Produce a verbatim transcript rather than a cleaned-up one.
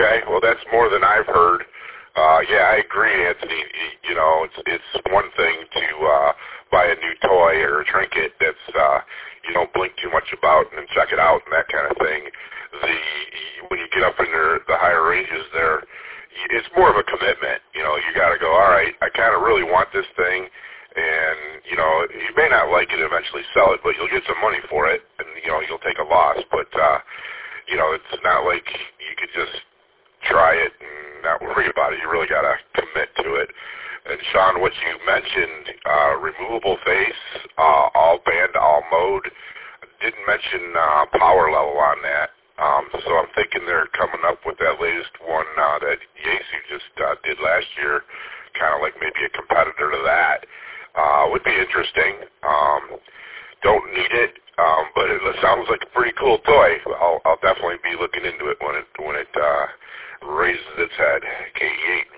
Okay, well, that's more than I've heard. Uh, yeah, I agree, Anthony. You know, it's it's one thing to uh, buy a new toy or a trinket that's uh, you don't blink too much about and then check it out and that kind of thing. The when you get up in the, the higher ranges there, it's more of a commitment. You know, you got to go, all right, I kind of really want this thing, and, you know, you may not like it and eventually sell it, but you'll get some money for it, and, you know, you'll take a loss. But, uh, you know, it's not like you could just try it and not worry about it. You really got to commit to it. And, Sean, what you mentioned, uh, removable face, uh, all band, all mode, didn't mention uh, power level on that. Um, so I'm thinking they're coming up with that latest one uh, that Yaesu just uh, did last year, kind of like maybe a competitor to that. Uh, would be interesting. Um, don't need it, um, but it sounds like a pretty cool toy. I'll, I'll definitely be looking into it when it when it uh, raises its head. K E eight.